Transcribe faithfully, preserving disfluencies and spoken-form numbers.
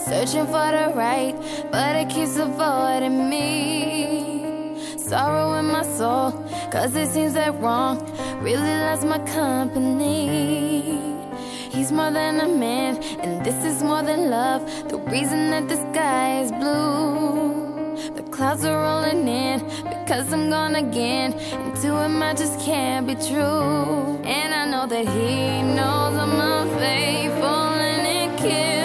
searching for the right, but it keeps avoiding me. Sorrow in my soul, cause it seems that wrong really loves my company. He's more than a man, and this is more than love. The reason that the sky is blue, the clouds are rolling in, because I'm gone again, and to him I just can't be true. And I know that he knows I'm unfaithful and it kills